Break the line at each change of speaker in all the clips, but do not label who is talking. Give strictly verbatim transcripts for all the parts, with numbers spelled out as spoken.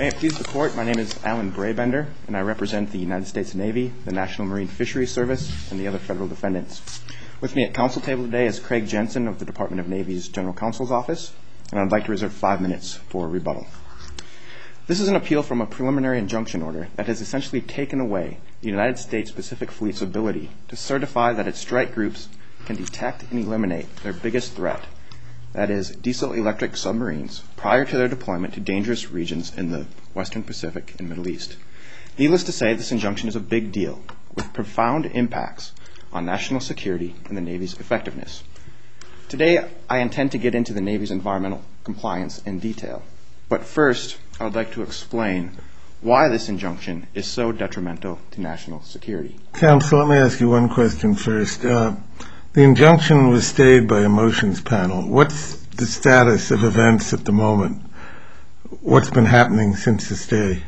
May it please the Court, my name is Alan Brabender, and I represent the United States Navy, the National Marine Fisheries Service, and the other federal defendants. With me at council table today is Craig Jensen of the Department of Navy's General Counsel's Office, and I'd like to reserve five minutes for rebuttal. This is an appeal from a preliminary injunction order that has essentially taken away the United States Pacific Fleet's ability to certify that its strike groups can detect and eliminate their biggest threat, that is, diesel-electric submarines, prior to their deployment to dangerous regions in the Western Pacific and Middle East. Needless to say, this injunction is a big deal, with profound impacts on national security and the Navy's effectiveness. Today, I intend to get into the Navy's environmental compliance in detail. But first, I would like to explain why this injunction is so detrimental to national security.
Counsel, let me ask you one question first. Uh, the injunction was stayed by a motions panel. What's the status of events at the moment? What's been happening since the stay?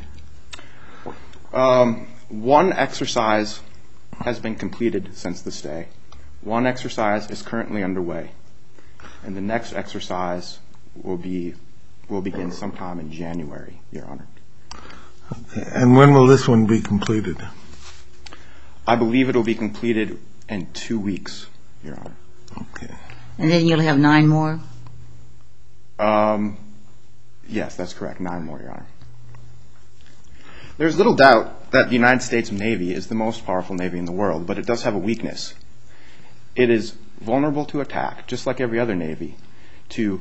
Um, one exercise has been completed since the stay. One exercise is currently underway, and the next exercise will be will begin sometime in January, Your Honor.
Okay. And when will this one be completed?
I believe it will be completed in two weeks, Your Honor.
Okay.
And then you'll have nine more?
Um, yes, that's correct. Nine more, Your Honor. There's little doubt that the United States Navy is the most powerful Navy in the world, but it does have a weakness. It is vulnerable to attack, just like every other Navy, to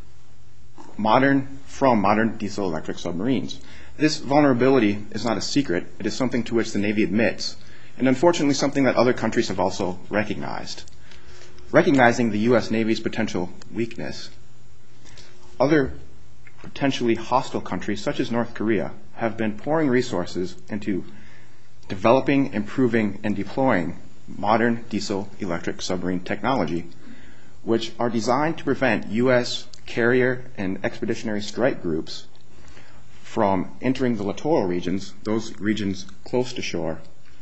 modern, from modern diesel-electric submarines. This vulnerability is not a secret. It is something to which the Navy admits, and unfortunately something that other countries have also recognized. Recognizing the U S Navy's potential weakness, other potentially hostile countries, such as North Korea, have been pouring resources into developing, improving, and deploying modern diesel-electric submarine technology, which are designed to prevent U S carrier and expeditionary strike groups from entering the littoral regions, those regions close to shore,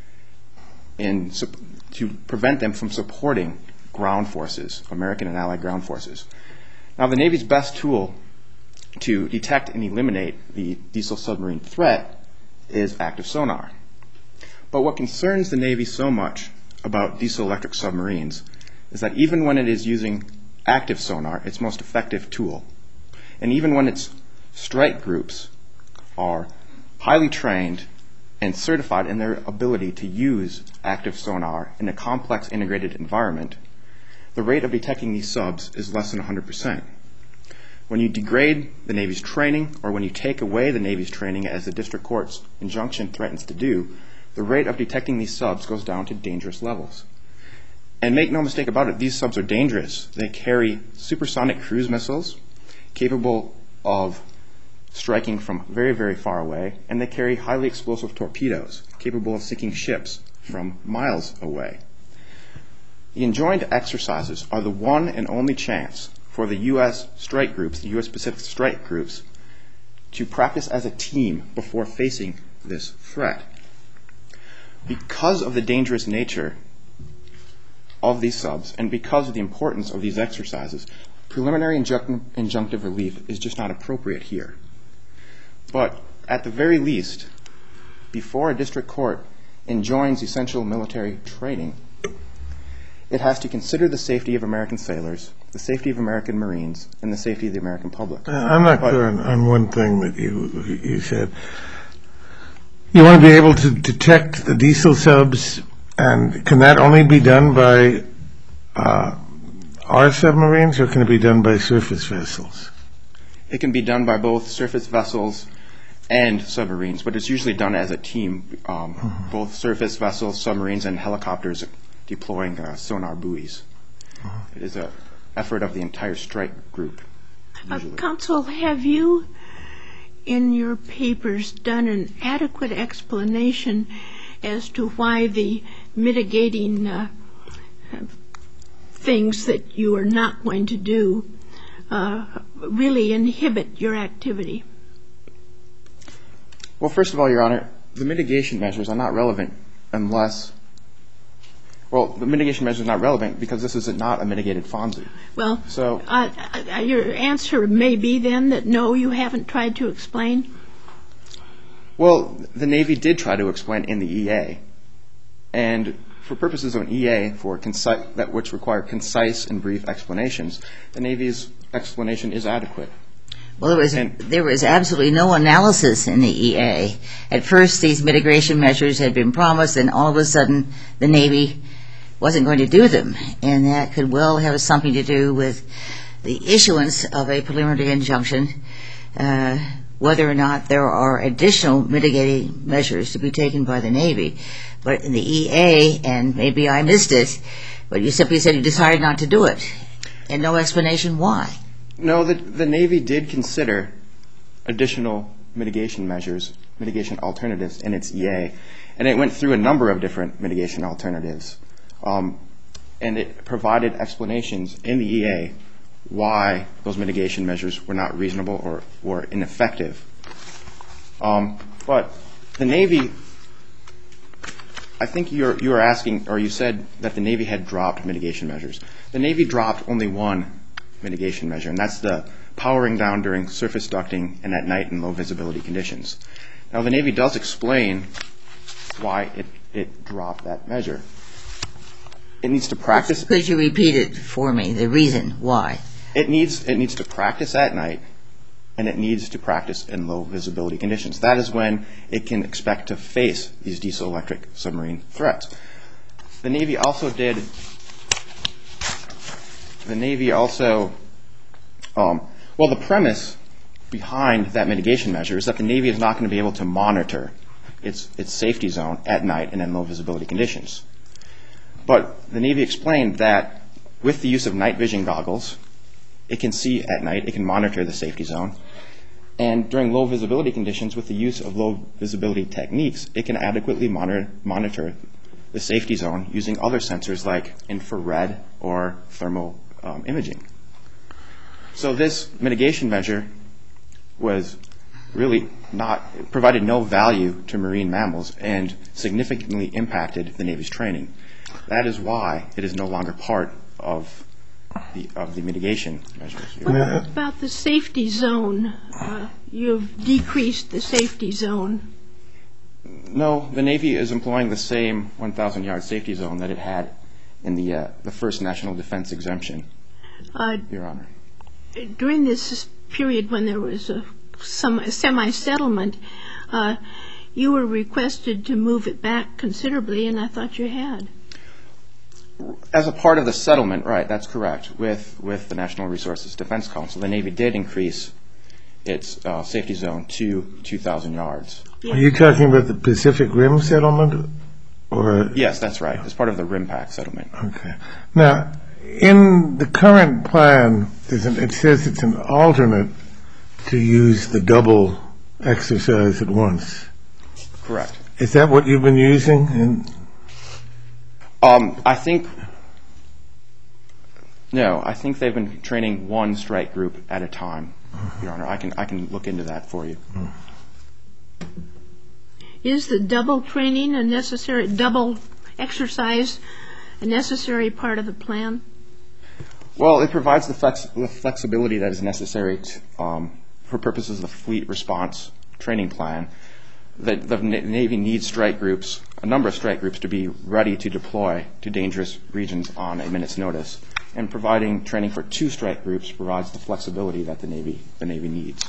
and to prevent them from supporting ground forces, American and Allied ground forces. Now, the Navy's best tool to detect and eliminate the diesel submarine threat is active sonar. But what concerns the Navy so much about diesel-electric submarines is that even when it is using active sonar, its most effective tool, and even when its strike groups are highly trained and certified in their ability to use active sonar in a complex integrated environment, the rate of detecting these subs is less than one hundred percent. When you degrade the Navy's training, or when you take away the Navy's training, as the district court's injunction threatens to do, the rate of detecting these subs goes down to dangerous levels. And make no mistake about it, these subs are dangerous. They carry supersonic cruise missiles capable of striking from very, very far away, and they carry highly explosive torpedoes capable of sinking ships from miles away. The enjoined exercises are the one and only chance for the U S strike groups, the U S Pacific strike groups, to practice as a team before facing this threat. Because of the dangerous nature of these subs, and because of the importance of these exercises, preliminary injunct- injunctive relief is just not appropriate here. But at the very least, before a district court enjoins essential military training, it has to consider the safety of American sailors, the safety of American Marines, and the safety of the American public.
I'm not but, clear on, on one thing that you you said. You want to be able to detect the diesel subs, and can that only be done by uh, our submarines, or can it be done by surface vessels?
It can be done by both surface vessels and submarines, but it's usually done as a team, um, mm-hmm. both surface vessels, submarines, and helicopters deploying uh, sonar buoys. Mm-hmm. It is an effort of the entire strike group, usually.
Uh, Counsel, have you, in your papers, done an adequate explanation as to why the mitigating uh, things that you are not going to do uh, really inhibit your activity?
Well, first of all, Your Honor, the mitigation measures are not relevant unless Well, the mitigation measure is not relevant because this is not a mitigated FONSI.
Well,
so
uh, uh, your answer may be then that no, you haven't tried to explain.
Well, the Navy did try to explain in the E A, and for purposes of an E A, for concise, that which require concise and brief explanations, the Navy's explanation is adequate.
Well, there was,
And-
there was absolutely no analysis in the E A. At first, these mitigation measures had been promised, and all of a sudden, the Navy wasn't going to do them. And that could well have something to do with the issuance of a preliminary injunction, uh, whether or not there are additional mitigating measures to be taken by the Navy. But in the E A, and maybe I missed it, but you simply said you decided not to do it, and no explanation why.
No, the, the Navy did consider additional mitigation measures, mitigation alternatives in its E A, and it went through a number of different mitigation alternatives. Um, and it provided explanations in the E A why those mitigation measures were not reasonable or were ineffective. Um, but the Navy, I think you're, you were asking, or you said that the Navy had dropped mitigation measures. The Navy dropped only one mitigation measure, and that's the powering down during surface ducting and at night in low visibility conditions. Now, the Navy does explain why it, it dropped that measure. It needs to practice.
Could you repeat it for me, the reason why?
It needs, it needs to practice at night, and it needs to practice in low visibility conditions. That is when it can expect to face these diesel-electric submarine threats. The Navy also did, the Navy also, um, well, the premise behind that mitigation measure is that the Navy is not going to be able to monitor its, its safety zone at night and in low visibility conditions. But the Navy explained that with the use of night vision goggles, it can see at night, it can monitor the safety zone. And during low visibility conditions, with the use of low visibility techniques, it can adequately monitor, monitor the safety zone using other sensors like infrared or thermal um, imaging. So this mitigation measure was really not, provided no value to marine mammals and significantly impacted the Navy's training. That is why it is no longer part of the, of the mitigation measures.
What about the safety zone? Uh, you've decreased the safety zone.
No, the Navy is employing the same one thousand yard safety zone that it had in the, uh, the first National Defense Exemption,
Uh,
Your Honor.
during this period when there was a, some a semi-settlement, uh, you were requested to move it back considerably, and I thought you had.
As a part of the settlement, right, that's correct, with, with the National Resources Defense Council, the Navy did increase its uh, safety zone to two thousand yards.
Are you talking about the Pacific Rim settlement? Or
Yes, that's right, as part of the RIMPAC settlement.
Okay. Now, in the current plan, there's an, it says it's an alternate to use the double exercise at once.
Correct.
Is that what you've been using? In,
Um, I think, no, I think they've been training one strike group at a time, Your Honor. I can, I can look into that for you.
Is the double training a necessary, double exercise a necessary part of the plan?
Well, it provides the, flex, the flexibility that is necessary to, um, for purposes of the fleet response training plan. The, the Navy needs strike groups, a number of strike groups, to be ready to deploy to dangerous regions on a minute's notice. And providing training for two strike groups provides the flexibility that the Navy, the Navy needs.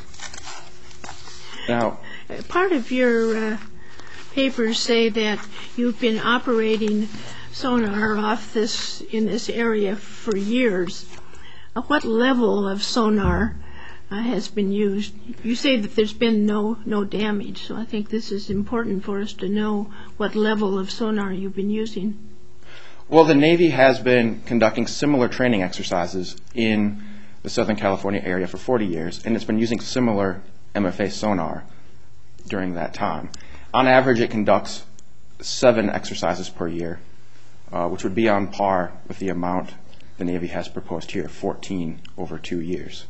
Now,
Part of your uh, papers say that you've been operating sonar off this in this area for years. Uh, what level of sonar uh, has been used? You say that there's been no no damage, so I think this is important for us to know what level of sonar you've been using.
well, the Navy has been conducting similar training exercises in the Southern California area for forty years, and it's been using similar M F A sonar during that time. On average, it conducts seven exercises per year, uh, which would be on par with the amount the Navy has proposed here, fourteen over two years.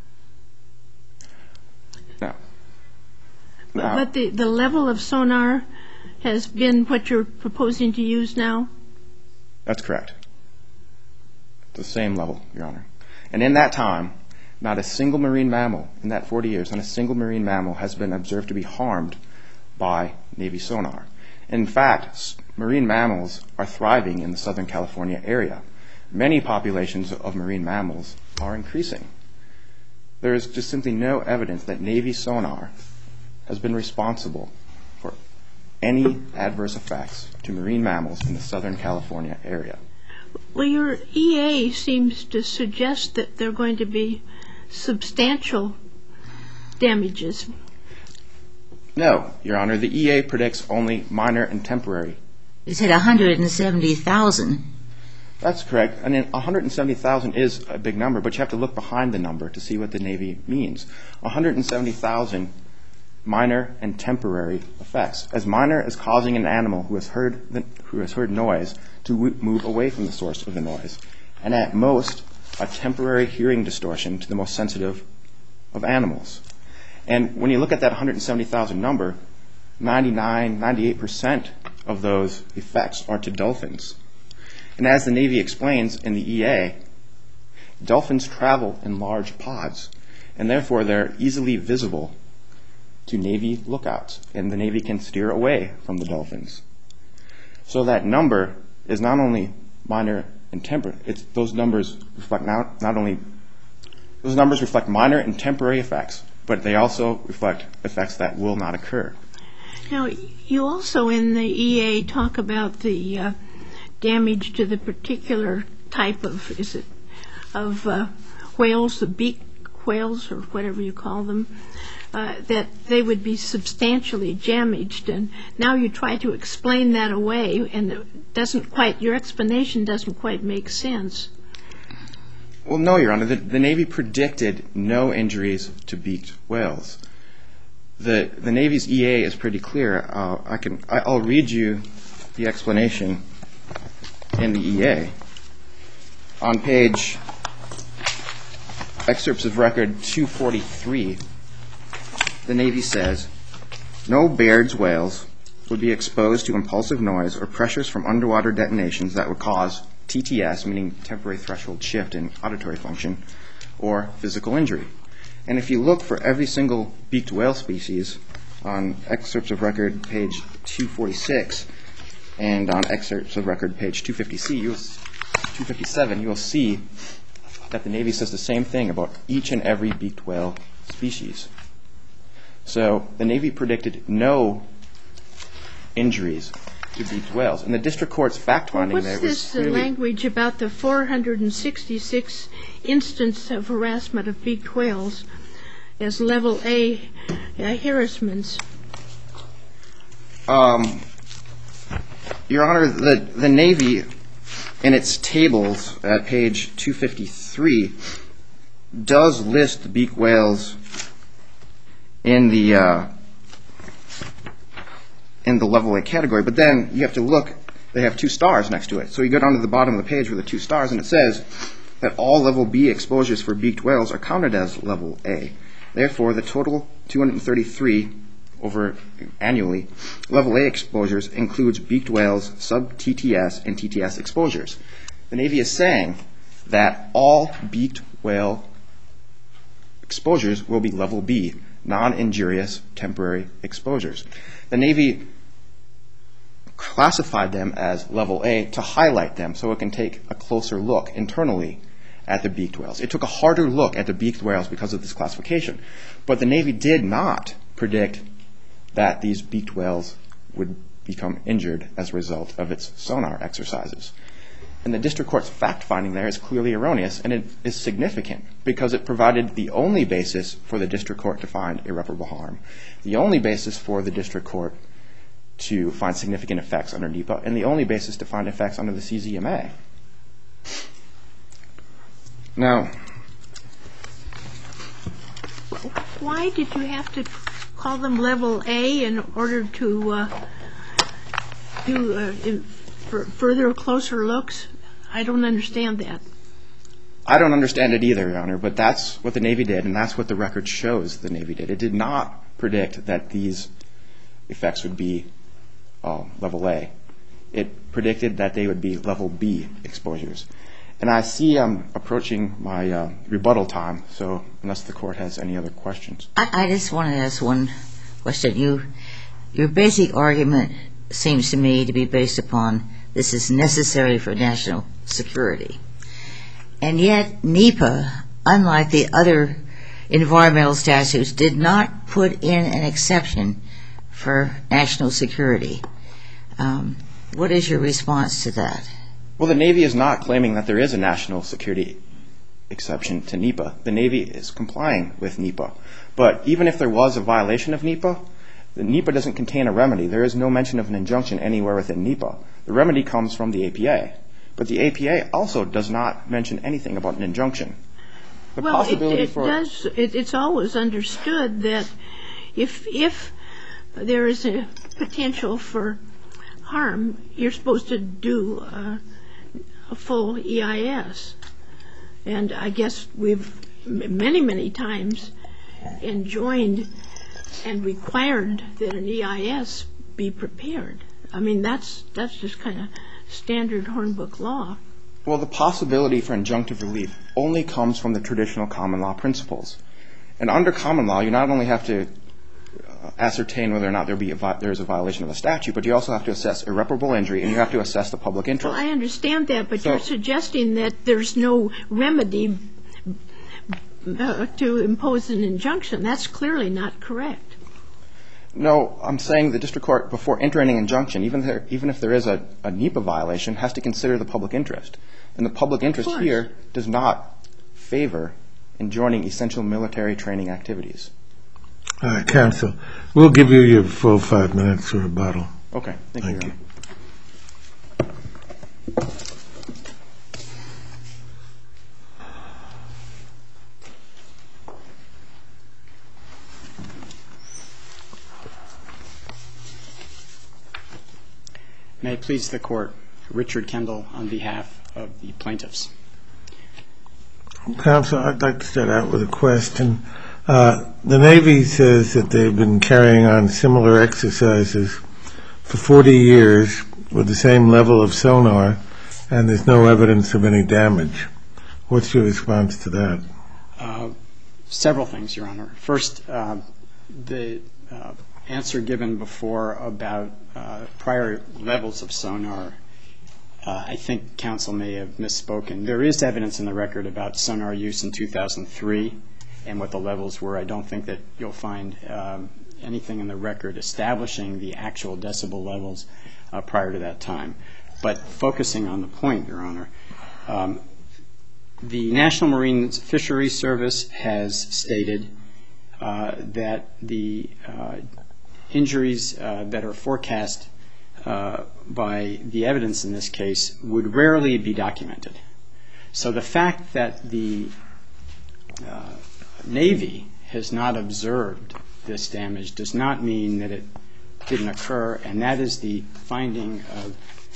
Now, now
But the, the level of sonar has been what you're proposing to use now?
that's correct. The same level, Your Honor. And in that time, not a single marine mammal in that forty years, not a single marine mammal has been observed to be harmed by Navy sonar. In fact, marine mammals are thriving in the Southern California area. Many populations of marine mammals are increasing. There is just simply no evidence that Navy sonar has been responsible for any adverse effects to marine mammals in the Southern California area.
Well, your E A seems to suggest that there are going to be substantial damages.
No, Your Honor, the E A predicts only minor and temporary.
You said one hundred seventy thousand.
That's correct. I mean, one hundred seventy thousand is a big number, but you have to look behind the number to see what the Navy means. one hundred seventy thousand minor and temporary effects. As minor as causing an animal who has heard the, who has heard noise to w- move away from the source of the noise, and at most a temporary hearing distortion to the most sensitive of animals. And when you look at that one hundred seventy thousand number, ninety-nine, ninety-eight percent of those effects are to dolphins. And as the Navy explains in the E A, dolphins travel in large pods, and therefore they're easily visible to Navy lookouts, and the Navy can steer away from the dolphins. So that number is not only minor and temporary, it's, those numbers reflect not, not only, those numbers reflect minor and temporary effects, but they also reflect effects that will not occur.
Now, you also in the E A talk about the uh, damage to the particular type of, is it, of uh, whales, the beak whales or whatever you call them, uh, that they would be substantially damaged. And now you try to explain that away, and it doesn't quite, your explanation doesn't quite make sense.
Well, no, Your Honor. The, the Navy predicted no injuries to beaked whales. The, the Navy's E A is pretty clear. Uh, I can, I, I'll read you the explanation in the E A. On page, excerpts of record two forty-three, the Navy says, no Baird's whales would be exposed to impulsive noise or pressures from underwater detonations that would cause T T S, meaning temporary threshold shift in auditory function, or physical injury. And if you look for every single beaked whale species on excerpts of record page two forty-six and on excerpts of record page two fifty-seven, you will see that the Navy says the same thing about each and every beaked whale species. So the Navy predicted no injuries to beaked whales. And the district court's fact-finding
well,
there was
What's this uh, language about the four hundred sixty-six instance of harassment of beaked whales as level A uh, harassments?
Um, Your Honor, the, the Navy, in its tables at page two fifty-three, does list the beaked whales in the uh, in the level A category, but then you have to look, they have two stars next to it. So you go down to the bottom of the page with the two stars, and it says that all level B exposures for beaked whales are counted as level A. Therefore, the total two hundred thirty-three over annually level A exposures includes beaked whales, sub-T T S, and T T S exposures. The Navy is saying that all beaked whale exposures will be level B, non-injurious temporary exposures. The Navy classified them as level A to highlight them so it can take a closer look internally at the beaked whales. It took a harder look at the beaked whales because of this classification. But the Navy did not predict that these beaked whales would become injured as a result of its sonar exercises. And the district court's fact-finding there is clearly erroneous, and it is significant because it provided the only basis for the district court to find irreparable harm, the only basis for the district court to find significant effects under NEPA, and the only basis to find effects under the C Z M A. Now,
Why did you have to call them level A in order to uh, do uh, in, for further closer looks? I don't understand that.
I don't understand it either, Your Honor, but that's what the Navy did, and that's what the record shows the Navy did. It did not predict that these effects would be uh, level A. It predicted that they would be level B exposures. And I see I'm approaching my uh, rebuttal time, so unless the court has any other questions.
I, I just want to ask one question. You, your basic argument seems to me to be based upon this is necessary for national security. And yet NEPA, unlike the other environmental statutes, did not put in an exception for national security. Um, what is your response to that?
Well, the Navy is not claiming that there is a national security exception to NEPA. The Navy is complying with NEPA. But even if there was a violation of NEPA, the NEPA doesn't contain a remedy. There is no mention of an injunction anywhere within NEPA. The remedy comes from the A P A. But the A P A also does not mention anything about an injunction. The
well,
possibility
it, it
for
does. It, it's always understood that if if there is a potential for harm, you're supposed to do uh, a full E I S. And I guess we've many, many times enjoined and required that an E I S be prepared. I mean, that's that's just kind of standard Hornbook law.
Well, the possibility for injunctive relief only comes from the traditional common law principles. And under common law, you not only have to uh, ascertain whether or not there be a vi- there is a violation of a statute, but you also have to assess irreparable injury, and you have to assess the public interest.
Well, I understand that, but
So-
you're suggesting that there's no remedy uh, to impose an injunction. That's clearly not correct.
No, I'm saying the district court, before entering an injunction, even, there, even if there is a, a NEPA violation, has to consider the public interest. And the public interest
course.
here does not favor enjoining essential military training activities.
All right, counsel, we'll give you your full five minutes for rebuttal.
Okay, thank,
Thank
you.
you.
May it please the Court, Richard Kendall on behalf of the plaintiffs.
Counsel, I'd like to start out with a question. Uh, the Navy says that they've been carrying on similar exercises for forty years with the same level of sonar, and there's no evidence of any damage. What's your response to that?
Uh, several things, Your Honor. First, uh, the uh, answer given before about uh, prior levels of sonar, uh, I think counsel may have misspoken. There is evidence in the record about sonar use in two thousand three and what the levels were. I don't think that you'll find um, anything in the record establishing the actual decibel levels uh, prior to that time. But focusing on the point, Your Honor, um, the National Marine Fisheries Service has stated uh, that the uh, injuries uh, that are forecast uh, by the evidence in this case would rarely be documented. So the fact that the uh, Navy has not observed this damage does not mean that it didn't occur, and that is the finding of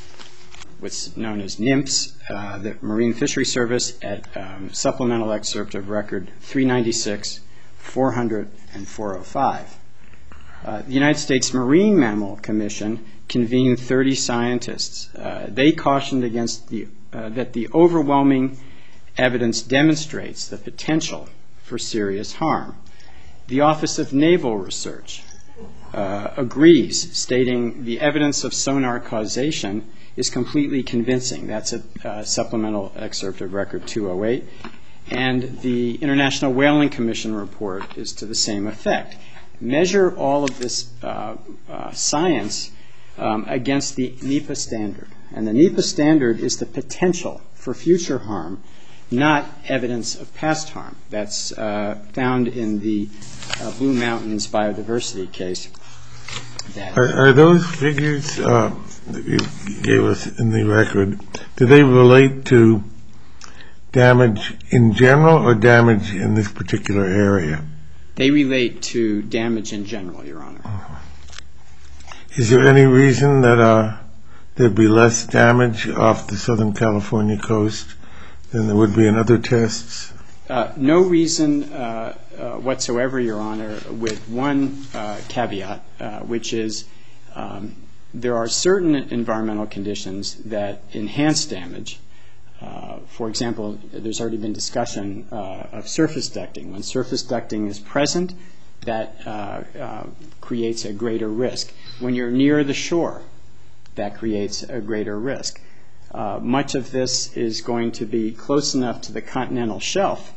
what's known as NIMPS, uh, the Marine Fisheries Service, at um, supplemental excerpt of record three ninety-six, four hundred, and four oh five. Uh, the United States Marine Mammal Commission convened thirty scientists. Uh, they cautioned against the, uh, that the overwhelming evidence demonstrates the potential for serious harm. The Office of Naval Research uh, agrees, stating the evidence of sonar causation is completely convincing. That's a uh, supplemental excerpt of record two oh eight. And the International Whaling Commission report is to the same effect. Measure all of this uh, uh, science um, against the NEPA standard. And the NEPA standard is the potential for future harm, not evidence of past harm. That's uh, found in the uh, Blue Mountains biodiversity case. That
Are, are those figures uh, that you gave us in the record, do they relate to damage in general or damage in this particular area?
They relate to damage in general, Your Honor.
Is there any reason that uh, there'd be less damage off the Southern California coast than there would be in other tests?
Uh, no reason uh, uh, whatsoever, Your Honor, with one uh, caveat, uh, which is um, there are certain environmental conditions that enhance damage Uh, for example, there's already been discussion uh, of surface ducting. When surface ducting is present, that uh, uh, creates a greater risk. When you're near the shore, that creates a greater risk. Uh, much of this is going to be close enough to the continental shelf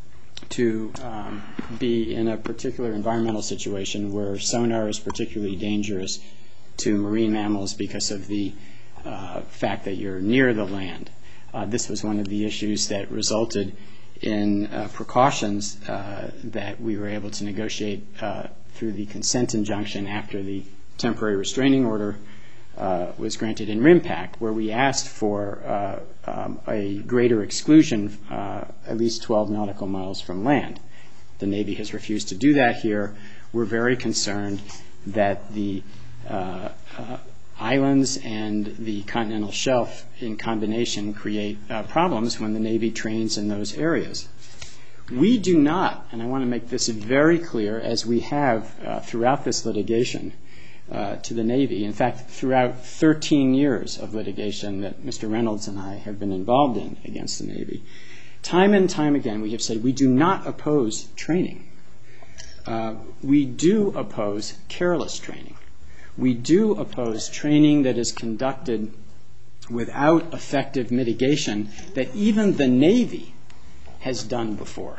to um, be in a particular environmental situation where sonar is particularly dangerous to marine mammals because of the uh, fact that you're near the land. Uh, this was one of the issues that resulted in uh, precautions uh, that we were able to negotiate uh, through the consent injunction after the temporary restraining order uh, was granted in RIMPAC, where we asked for uh, um, a greater exclusion, uh, at least twelve nautical miles from land. The Navy has refused to do that here. We're very concerned that the uh, uh, islands and the continental shelf in combination create uh, problems when the Navy trains in those areas. We do not, and I want to make this very clear, as we have uh, throughout this litigation uh, to the Navy, in fact, throughout thirteen years of litigation that Mister Reynolds and I have been involved in against the Navy, time and time again we have said we do not oppose training. Uh, we do oppose careless training. We do oppose training that is conducted without effective mitigation that even the Navy has done before.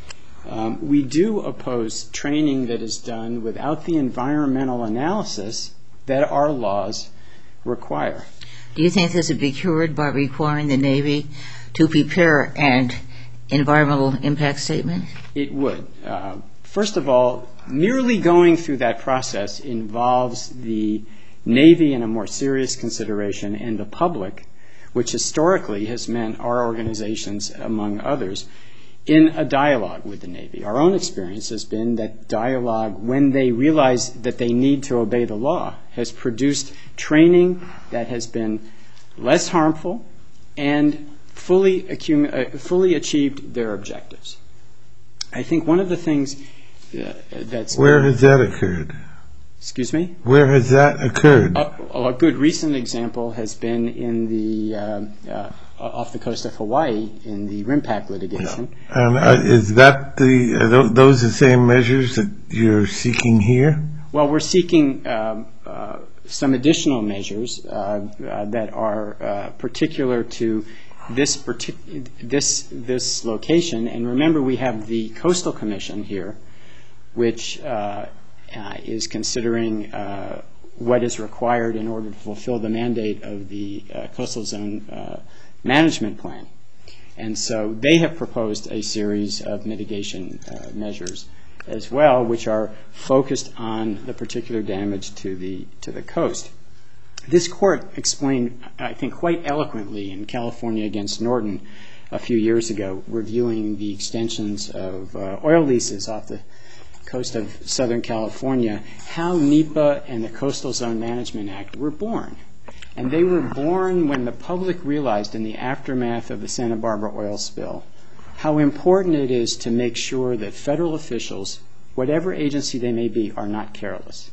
Um, we do oppose training that is done without the environmental analysis that our laws require.
Do you think this would be cured by requiring the Navy to prepare an environmental impact statement?
It would. Uh, first of all, merely going through that process involves the Navy in a more serious consideration and the public, which historically has meant our organizations, among others, in a dialogue with the Navy. Our own experience has been that dialogue, when they realize that they need to obey the law, has produced training that has been less harmful and fully, accum- uh, fully achieved their objectives. I think one of the things uh, that's...
Where has that occurred?
Excuse me?
Where has that occurred?
A, a good recent example has been in the uh, uh, off the coast of Hawaii in the RIMPAC litigation.
And uh, is that the are th- those the same measures that you're seeking here?
Well, we're seeking um, uh, some additional measures uh, uh, that are uh, particular to this partic- this this location. And remember, we have the Coastal Commission here, which uh, uh, is considering uh, what is required in order to fulfill the mandate of the uh, Coastal Zone uh, Management Plan. And so they have proposed a series of mitigation uh, measures as well, which are focused on the particular damage to the to the coast. This court explained, I think, quite eloquently in California against Norton a few years ago, reviewing the extensions of uh, oil leases off the coast of Southern California, how NEPA and the Coastal Zone Management Act were born. And they were born when the public realized in the aftermath of the Santa Barbara oil spill how important it is to make sure that federal officials, whatever agency they may be, are not careless.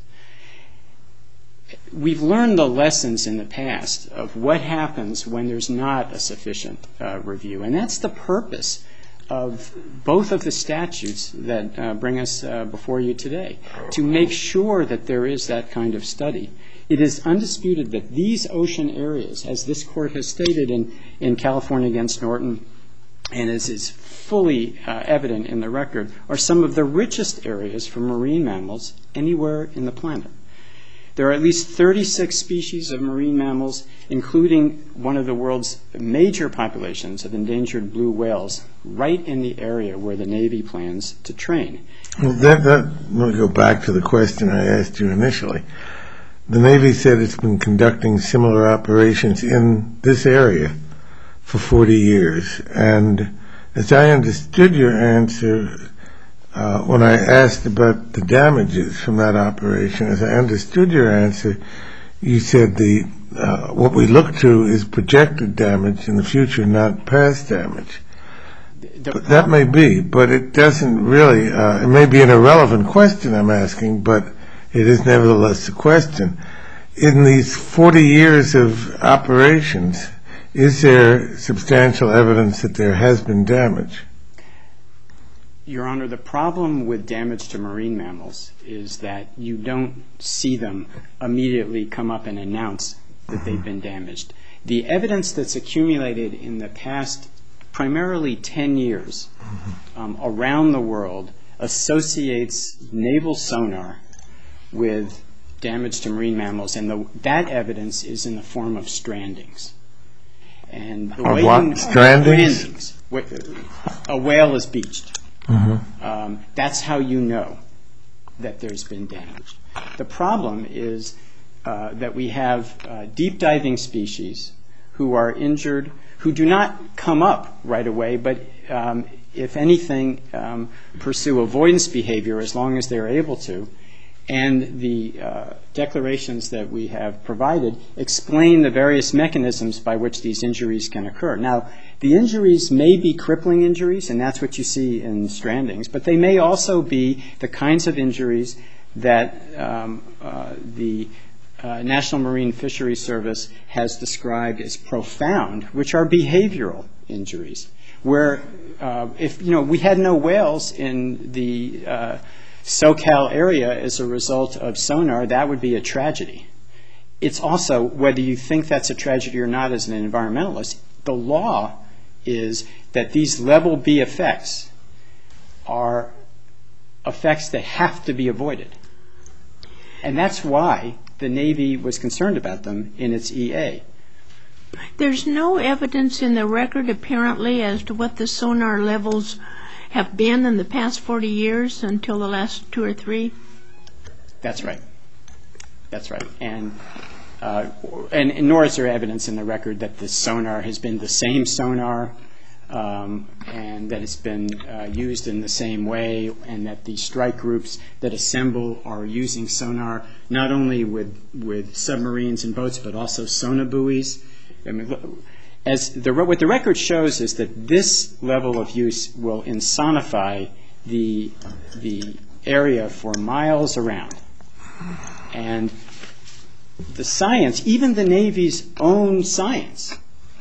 We've learned the lessons in the past of what happens when there's not a sufficient uh, review, and that's the purpose of both of the statutes that uh, bring us uh, before you today, to make sure that there is that kind of study. It is undisputed that these ocean areas, as this court has stated in, in California against Norton, and as is fully uh, evident in the record, are some of the richest areas for marine mammals anywhere in the planet. There are at least thirty-six species of marine mammals, including one of the world's major populations of endangered blue whales, right in the area where the Navy plans to train.
Well, that, that, let me go back to the question I asked you initially. The Navy said it's been conducting similar operations in this area for forty years. And as I understood your answer, uh, when I asked about the damages from that operation, as I understood your answer, you said the uh, what we look to is projected damage in the future, not past damage. But that may be, but it doesn't really, uh, it may be an irrelevant question I'm asking, but it is nevertheless a question. In these forty years of operations, is there substantial evidence that there has been damage?
Your Honor, the problem with damage to marine mammals is that you don't see them immediately come up and announce that they've been damaged. The evidence that's accumulated in the past primarily ten years um, around the world associates naval sonar with damage to marine mammals, and the, that evidence is in the form of strandings. And the
Of
way
what?
you-
Strandings?
Strandings. A whale is beached. Mm-hmm. Um, that's how you know that there's been damage. The problem is uh, that we have uh, deep diving species who are injured, who do not come up right away, but um, if anything, um, pursue avoidance behavior as long as they're able to. And the uh, declarations that we have provided explain the various mechanisms by which these injuries can occur. Now, the injuries may be crippling injuries, and that's what you see in strandings, but they may also be the kinds of injuries that um, uh, the uh, National Marine Fisheries Service has described as profound, which are behavioral injuries, where uh, if, you know, we had no whales in the uh, SoCal area as a result of sonar, that would be a tragedy. It's also, whether you think that's a tragedy or not as an environmentalist, the law is that these level B effects are effects that have to be avoided. And that's why the Navy was concerned about them in its E A.
There's no evidence in the record, apparently, as to what the sonar levels have been in the past forty years until the last two or three?
That's right. That's right. And, uh, and, and nor is there evidence in the record that the sonar has been the same sonar um, and that it's been uh, used in the same way, and that the strike groups that assemble are using sonar not only with, with submarines and boats but also sonobuoys. I mean, As the, what the record shows is that this level of use will insonify the, the area for miles around. And the science, even the Navy's own science,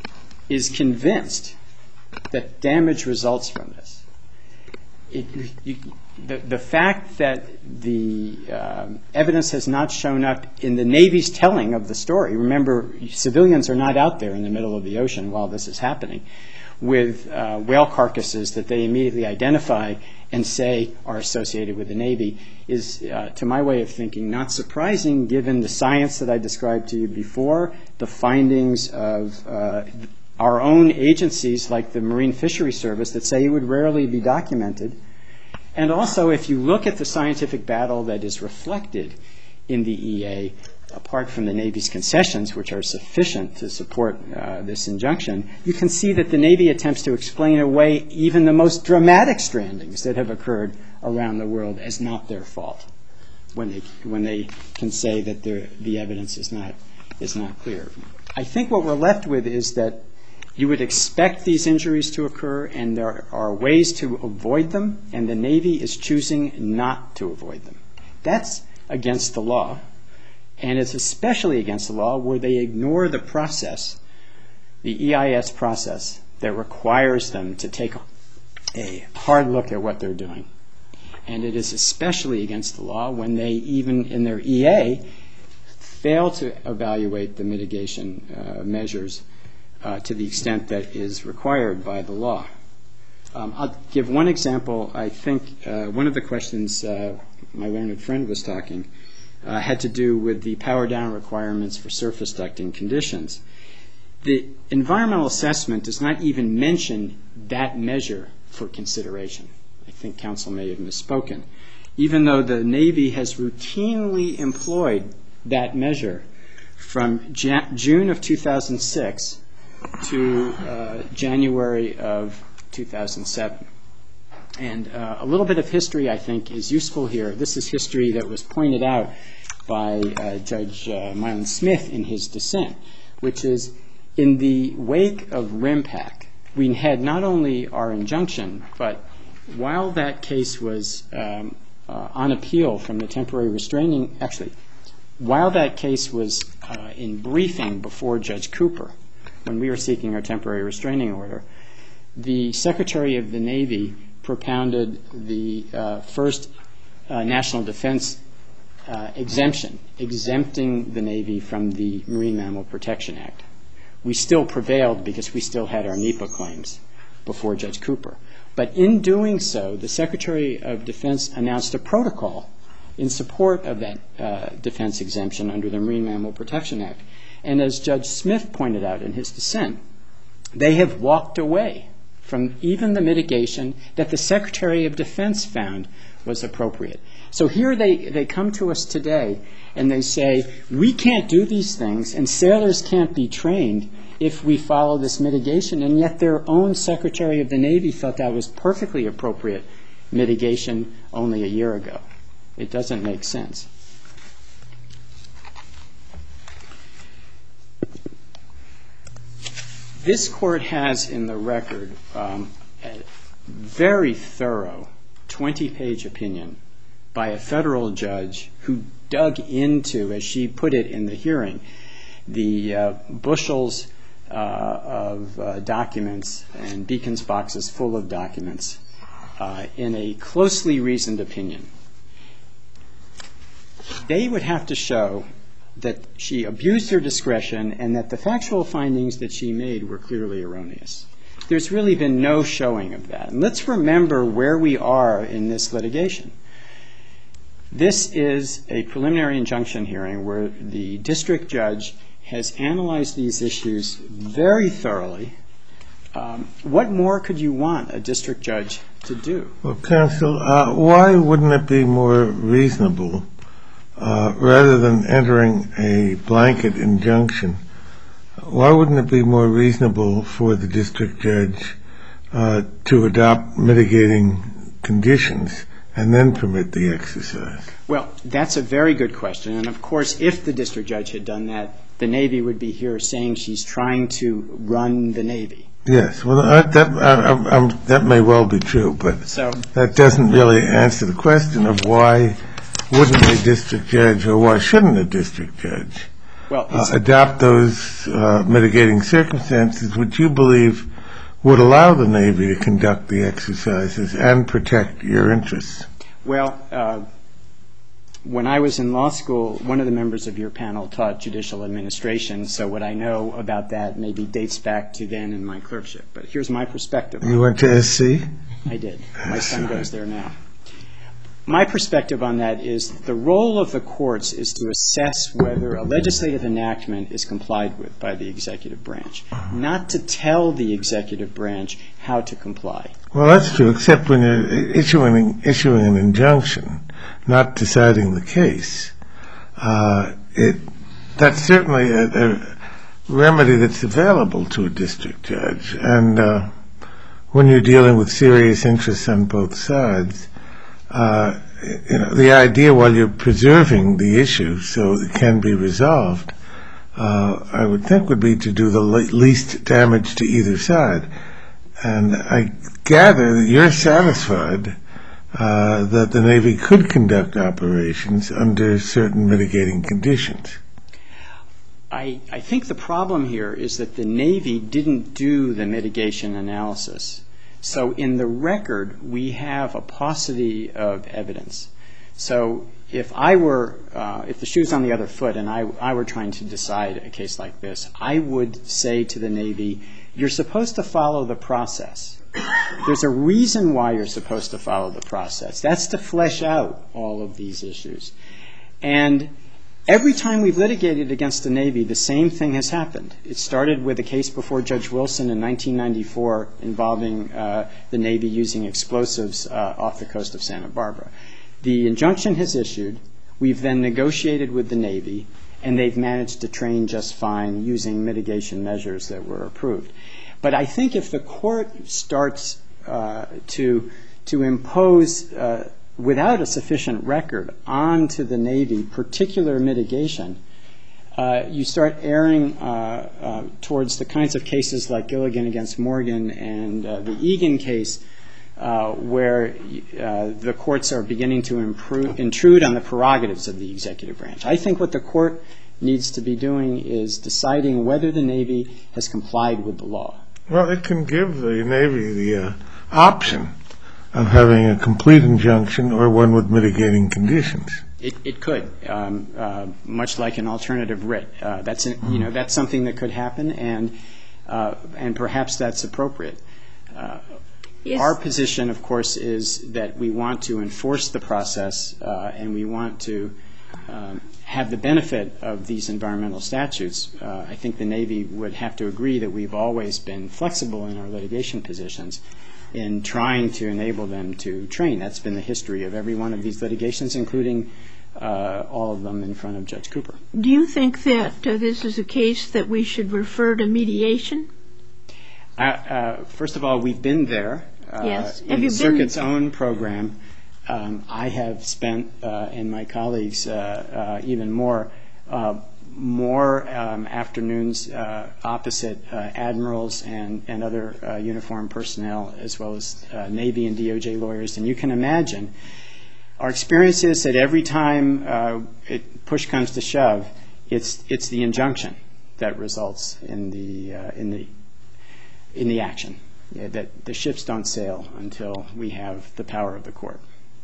is convinced that damage results from this. It, you, the, the fact that the um, evidence has not shown up in the Navy's telling of the story, remember, civilians are not out there in the middle of the ocean while this is happening, with uh, whale carcasses that they immediately identify and say are associated with the Navy, is, uh, to my way of thinking, not surprising given the science that I described to you before, the findings of uh, our own agencies like the Marine Fisheries Service that say it would rarely be documented. And also, if you look at the scientific battle that is reflected in the E A, apart from the Navy's concessions, which are sufficient to support uh, this injunction, you can see that the Navy attempts to explain away even the most dramatic strandings that have occurred around the world as not their fault, when they when they can say that the evidence is not is not clear. I think what we're left with is that you would expect these injuries to occur, and there are ways to avoid them, and the Navy is choosing not to avoid them. That's against the law, and it's especially against the law where they ignore the process, the E I S process, that requires them to take a hard look at what they're doing. And it is especially against the law when they, even in their E A, fail to evaluate the mitigation uh, measures Uh, to the extent that is required by the law. Um, I'll give one example. I think uh, one of the questions uh, my learned friend was talking uh, had to do with the power down requirements for surface ducting conditions. The environmental assessment does not even mention that measure for consideration. I think counsel may have misspoken. Even though the Navy has routinely employed that measure from Ja- June of two thousand six to uh, January of two thousand seven. And uh, a little bit of history, I think, is useful here. This is history that was pointed out by uh, Judge uh, Mylan Smith in his dissent, which is in the wake of RIMPAC, we had not only our injunction, but while that case was um, uh, on appeal from the temporary restraining, actually, while that case was uh, in briefing before Judge Cooper, when we were seeking our temporary restraining order, the Secretary of the Navy propounded the uh, first uh, national defense uh, exemption, exempting the Navy from the Marine Mammal Protection Act. We still prevailed because we still had our NEPA claims before Judge Cooper. But in doing so, the Secretary of Defense announced a protocol in support of that uh, defense exemption under the Marine Mammal Protection Act. And as Judge Smith pointed out in his dissent, they have walked away from even the mitigation that the Secretary of Defense found was appropriate. So here they, they come to us today and they say, we can't do these things and sailors can't be trained if we follow this mitigation, and yet their own Secretary of the Navy thought that was perfectly appropriate mitigation only a year ago. It doesn't make sense. This court has in the record um, a very thorough twenty-page opinion by a federal judge who dug into, as she put it in the hearing, the uh, bushels uh, of uh, documents and Beacon's boxes full of documents uh, in a closely reasoned opinion. They would have to show that she abused her discretion and that the factual findings that she made were clearly erroneous. There's really been no showing of that. And let's remember where we are in this litigation. This is a preliminary injunction hearing where the district judge has analyzed these issues very thoroughly. Um, what more could you want a district judge to do?
Well, counsel, uh, why wouldn't it be more reasonable, uh, rather than entering a blanket injunction, why wouldn't it be more reasonable for the district judge uh, to adopt mitigating conditions and then permit the exercise?
Well, that's a very good question. And, of course, if the district judge had done that, the Navy would be here saying she's trying to run the Navy.
Yes, well, uh, that, I, I'm, that may well be true, but
So,
that doesn't really answer the question of why wouldn't a district judge, or why shouldn't a district judge
well,
uh,
it's,
adopt those uh, mitigating circumstances which you believe would allow the Navy to conduct the exercises and protect your interests?
well, uh, when I was in law school, one of the members of your panel taught judicial administration, so what I know about that maybe dates back to then in my clerkship. But here's my perspective.
You went to S C?
I did. My son goes there now. My perspective on that is the role of the courts is to assess whether a legislative enactment is complied with by the executive branch, not to tell the executive branch how to comply.
Well, that's true, except when you're issuing, issuing an injunction, not deciding the case. Uh, it, that's certainly a, a remedy that's available to a district judge. And uh, when you're dealing with serious interests on both sides, uh, you know, the idea while you're preserving the issue so it can be resolved, uh, I would think would be to do the le- least damage to either side. And I gather that you're satisfied uh, that the Navy could conduct operations under certain mitigating conditions.
I, I think the problem here is that the Navy didn't do the mitigation analysis. So in the record, we have a paucity of evidence. So if I were, uh, if the shoe's on the other foot and I, I were trying to decide a case like this, I would say to the Navy, you're supposed to follow the process. There's a reason why you're supposed to follow the process. That's to flesh out all of these issues. And every time we've litigated against the Navy, the same thing has happened. It started with a case before Judge Wilson in nineteen ninety-four involving uh, the Navy using explosives uh, off the coast of Santa Barbara. The injunction has issued. We've then negotiated with the Navy, and they've managed to train just fine using mitigation measures that were approved. But I think if the court starts uh, to, to impose uh, without a sufficient record onto the Navy particular mitigation, uh, you start erring uh, uh, towards the kinds of cases like Gilligan against Morgan and uh, the Egan case, uh, where uh, the courts are beginning to improve, intrude on the prerogatives of the executive branch. I think what the court needs to be doing is deciding whether the Navy has complied with the law.
Well, it can give the Navy the uh, option of having a complete injunction or one with mitigating conditions.
It, it could, um, uh, much like an alternative writ. Uh, that's an, you know that's something that could happen, and uh, and perhaps that's appropriate. Uh,
Yes.
Our position, of course, is that we want to enforce the process, uh, and we want to um, have the benefit of these environmental statutes. Uh, I think the Navy would have to agree that we've always been flexible in our litigation positions in trying to enable them to train. That's been the history of every one of these litigations, including uh, all of them in front of Judge Cooper.
Do you think that uh, this is a case that we should refer to mediation?
Uh, uh, first of all, we've been there. Uh,
Yes.
In
Have
the
you been-
circuit's own program, um, I have spent, uh, and my colleagues uh, uh, even more, uh, more um, afternoons uh, opposite uh, admirals and, and other uh, uniformed personnel, as well as uh, Navy and D O J lawyers. And you can imagine, our experience is that every time uh, it, push comes to shove, it's, it's the injunction that results in the, uh, in the, in the action. Yeah, that the ships don't sail until we have the power of the court.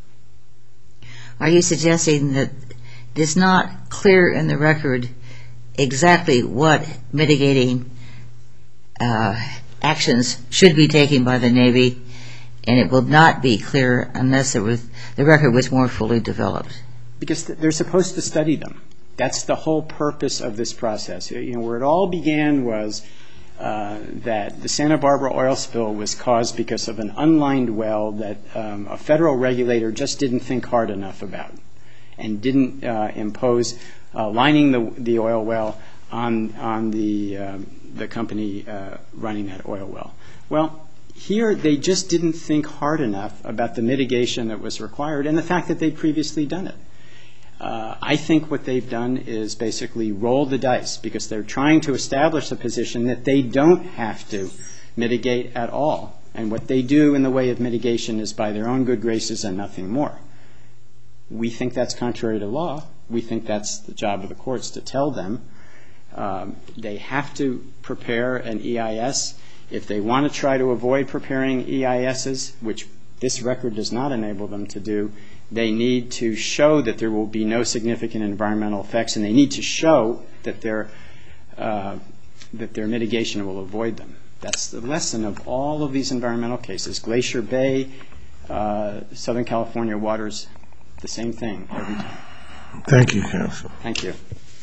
Are you suggesting that it's not clear in the record exactly what mitigating uh, actions should be taken by the Navy, and it will not be clear unless it was, the record was more fully developed?
Because they're supposed to study them. That's the whole purpose of this process. You know, where it all began was Uh, that the Santa Barbara oil spill was caused because of an unlined well that um, a federal regulator just didn't think hard enough about and didn't uh, impose uh, lining the, the oil well on, on the, um, the company uh, running that oil well. Well, here they just didn't think hard enough about the mitigation that was required and the fact that they'd previously done it. Uh, I think what they've done is basically roll the dice because they're trying to establish a position that they don't have to mitigate at all. And what they do in the way of mitigation is by their own good graces and nothing more. We think that's contrary to law. We think that's the job of the courts to tell them. Um, they have to prepare an E I S. If they want to try to avoid preparing E I Ss, which this record does not enable them to do, they need to show that there will be no significant environmental effects, and they need to show that their uh, that their mitigation will avoid them. That's the lesson of all of these environmental cases. Glacier Bay, uh, Southern California waters, the same thing every time.
Thank you, counsel.
Thank you.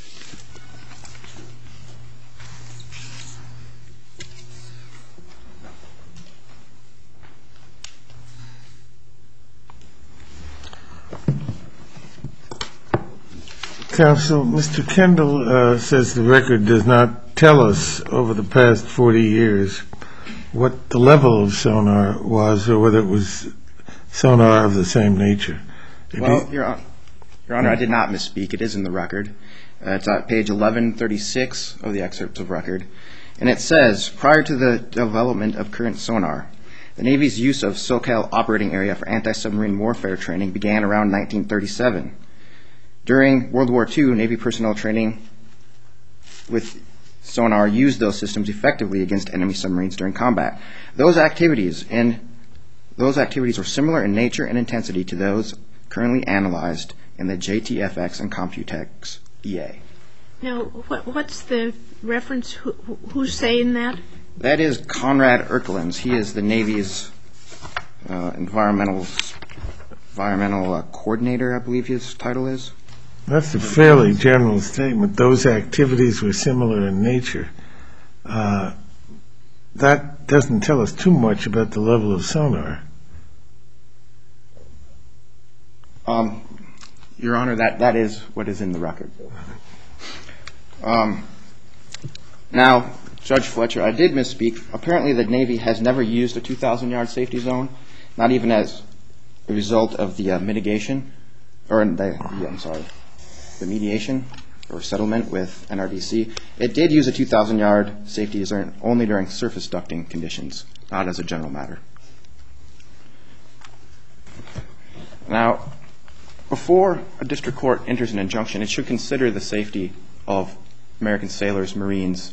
Counsel, Mister Kendall uh, says the record does not tell us over the past forty years what the level of sonar was or whether it was sonar of the same nature. If
Well,
you-
Your Honor, Your Honor, I did not misspeak. It is in the record. Uh, it's at page eleven thirty-six of the excerpts of record. And it says, prior to the development of current sonar, the Navy's use of SoCal operating area for anti-submarine warfare training began around nineteen thirty-seven. During World War Two, Navy personnel training with sonar used those systems effectively against enemy submarines during combat. Those activities and those activities were similar in nature and intensity to those currently analyzed in the J T F X and Computex E A.
Now, what, what's the reference? Who, who's saying that?
That is Conrad Erkelens. He is the Navy's uh, environmental environmental uh, coordinator, I believe his title is.
That's a fairly general statement. Those activities were similar in nature. Uh, that doesn't tell us too much about the level of sonar.
Um, Your Honor, that, that is what is in the record. Um, now, Judge Fletcher, I did misspeak. Apparently the Navy has never used a two thousand yard safety zone, not even as a result of the uh, mitigation, or the, the, I'm sorry, the mediation or settlement with N R D C. It did use a two thousand yard safety zone only during surface ducting conditions, not as a general matter. Now, before a district court enters an injunction, it should consider the safety of American sailors, Marines,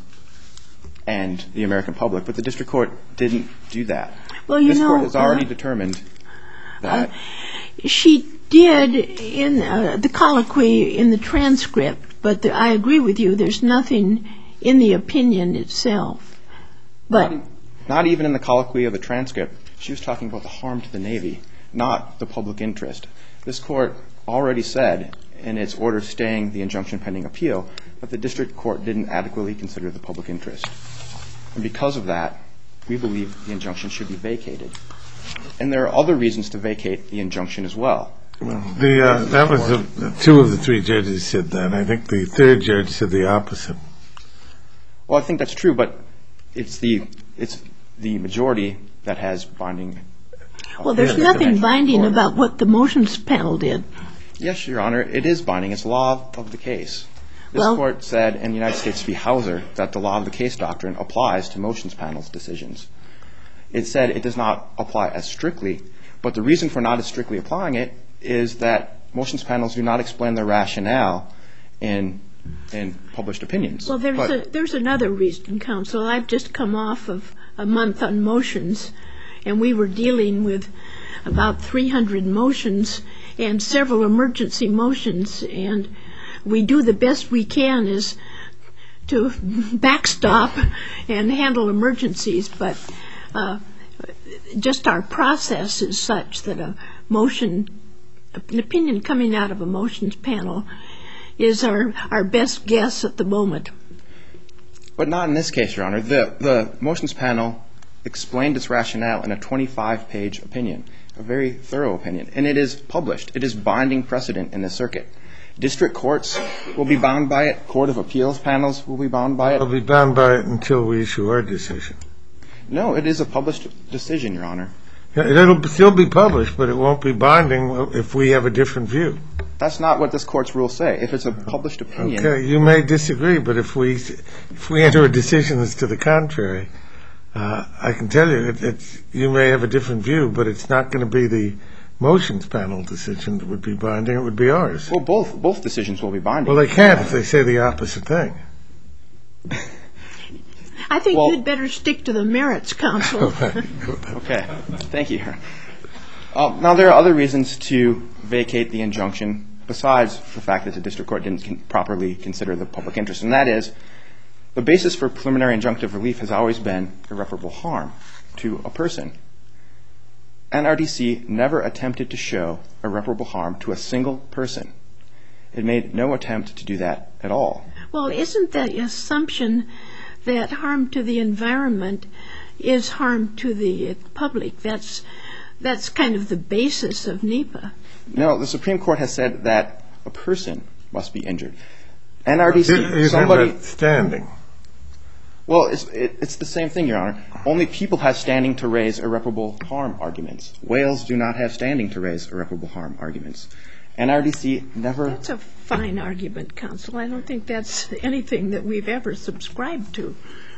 and the American public, but the district court didn't do that.
Well, you
this
know,
court has already
uh,
determined that.
Uh, she did in uh, the colloquy in the transcript, but the, I agree with you, there's nothing in the opinion itself. But
not, not even in the colloquy of the transcript. She was talking about the harm to the Navy, not the public interest. This court already said in its order staying the injunction pending appeal that the district court didn't adequately consider the public interest. And because of that, we believe the injunction should be vacated. And there are other reasons to vacate the injunction as well.
Well, the, uh, that was the, two of the three judges said that. I think the third judge said the opposite.
Well, I think that's true, but it's the it's the majority that has binding.
Well, there's nothing binding about what the motions panel did.
Yes, Your Honor, it is binding. It's law of the case. This
Well,
court said in United States v. Hauser that the law of the case doctrine applies to motions panel's decisions. It said it does not apply as strictly, but the reason for not as strictly applying it is that motions panels do not explain their rationale in in published opinions.
Well, there's
But-
a, there's another reason, counsel. I've just come off of a month on motions, and we were dealing with about three hundred motions and several emergency motions, and we do the best we can is to backstop and handle emergencies, but uh, just our process is such that a motion, an opinion coming out of a motions panel is our, our best guess at the moment.
But not in this case, Your Honor. The, the motions panel explained its rationale in a twenty-five page opinion, a very thorough opinion, and it is published. It is binding precedent in the circuit. District courts will be bound by it. Court of Appeals panels will be bound by it.
We'll be bound by it until we issue our decision.
No, it is a published decision, Your Honor.
Yeah, it'll still be published, but it won't be binding if we have a different view.
That's not what this court's rules say. If it's a published opinion.
Okay, you may disagree, but if we if we enter a decision as to the contrary, uh, I can tell you it, it's, you may have a different view, but it's not going to be the motions panel decision that would be binding. It would be ours.
Well, both both decisions will be binding.
Well, they can't if they say the opposite thing.
I think
Well-
you'd better stick to the merits, counsel.
Okay. Thank you. Um, now, there are other reasons to vacate the injunction besides the fact that the district court didn't con- properly consider the public interest, and that is the basis for preliminary injunctive relief has always been irreparable harm to a person. N R D C never attempted to show irreparable harm to a single person. It made no attempt to do that at all.
Well, isn't the assumption that harm to the environment is harm to the public? That's that's kind of the basis of NEPA.
No, the Supreme Court has said that a person must be injured. N R D C,
You're talking
somebody.
about standing.
Well, it's it, it's the same thing, Your Honor. Only people have standing to raise irreparable harm arguments. Whales do not have standing to raise irreparable harm arguments. N R D C never.
That's a fine argument, counsel. I don't think that's anything that we've ever subscribed to.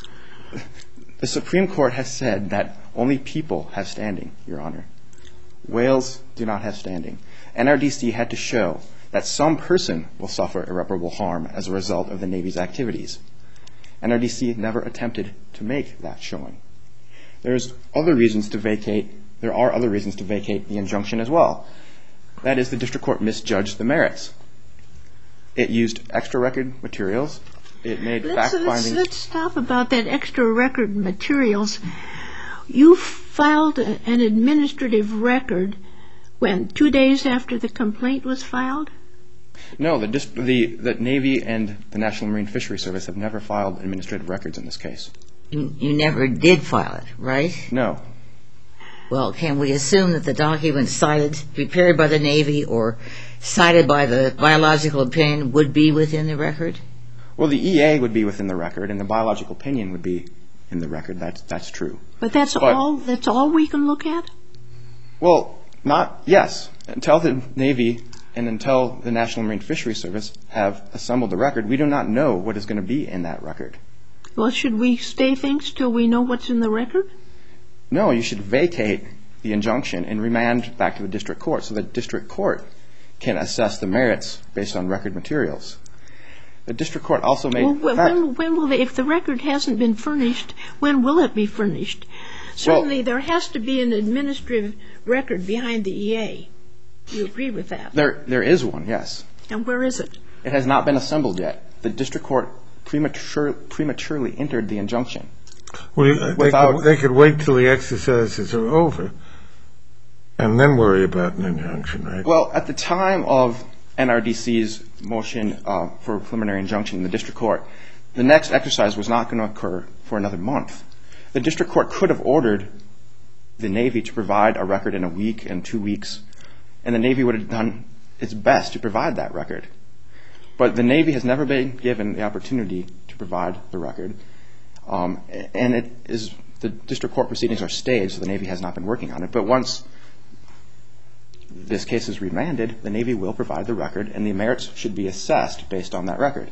The Supreme Court has said that only people have standing, Your Honor. Whales do not have standing. N R D C had to show that some person will suffer irreparable harm as a result of the Navy's activities. N R D C never attempted to make that showing. There's other reasons to vacate. There are other reasons to vacate the injunction as well. That is, the district court misjudged the merits. It used extra record materials. It made
Let's,
fact
let's,
findings.
let's stop about that extra record materials. You filed a- an administrative record when, two days after the complaint was filed?
No, the, dis- the the Navy and the National Marine Fisheries Service have never filed administrative records in this case.
You, you never did file it, right?
No.
Well, can we assume that the documents cited, prepared by the Navy or cited by the biological opinion would be within the record?
Well, the E A would be within the record, and the biological opinion would be in the record. That's that's true.
But that's
But-
all. That's all we can look at.
Well, not yes. Until the Navy and until the National Marine Fisheries Service have assembled the record, we do not know what is going to be in that record.
Well, should we stay things till we know what's in the record?
No, you should vacate the injunction and remand back to the district court so the district court can assess the merits based on record materials. The district court also made...
Well, when,
fact-
when, when will they, if the record hasn't been furnished, when will it be furnished? Certainly
Well,
there has to be an administrative record behind the E A. Do you agree with that?
There, there is one, yes.
And where is it?
It has not been assembled yet. The district court premature, prematurely entered the injunction.
Well, they,
Without-
could, they could wait till the exercises are over and then worry about an injunction, right?
Well, at the time of N R D C's motion uh, for a preliminary injunction in the district court, the next exercise was not going to occur for another month. The district court could have ordered the Navy to provide a record in a week and two weeks, and the Navy would have done its best to provide that record. But the Navy has never been given the opportunity to provide the record, um, and it is the district court proceedings are staged, so the Navy has not been working on it. But once this case is remanded, the Navy will provide the record, and the merits should be assessed based on that record.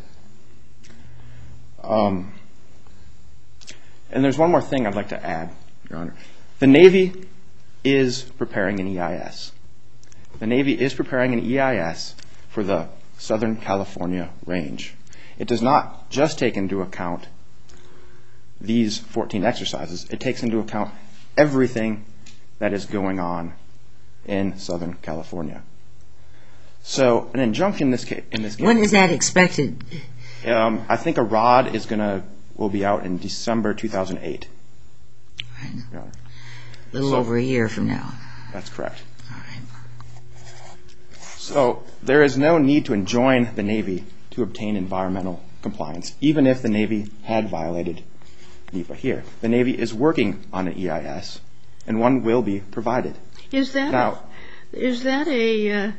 Um, and there's one more thing I'd like to add, Your Honor. The Navy is preparing an E I S. The Navy is preparing an E I S for the Southern California range. It does not just take into account these fourteen exercises. It takes into account everything that is going on in Southern California. So an injunction in this case, in this case
When is that expected?
um, I think a rod is gonna will be out in December two thousand eight. Your Honor.
A little
So-
over a year from now.
That's correct.
All right.
So there is no need to enjoin the Navy to obtain environmental compliance, even if the Navy had violated NEPA here. The Navy is working on an E I S, and one will be provided.
Is that
Now-
is that a, uh,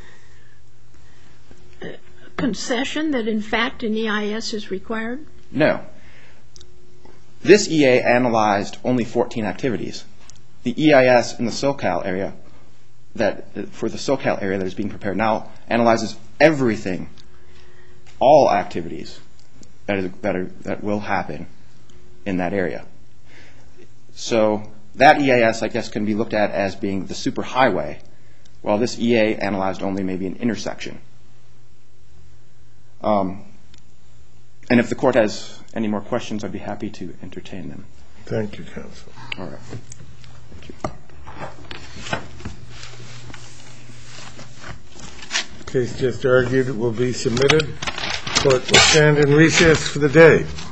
a concession that in fact an E I S is required?
No. This E A analyzed only fourteen activities. The E I S in the SoCal area, that for the SoCal area that is being prepared now, analyzes everything, all activities that is that are that will happen in that area. So that E A S, I guess, can be looked at as being the superhighway, while this E A analyzed only maybe an intersection. Um, and if the court has any more questions, I'd be happy to entertain them.
Thank you, counsel.
All right. Thank you.
Case just argued will be submitted. Court will stand in recess for the day.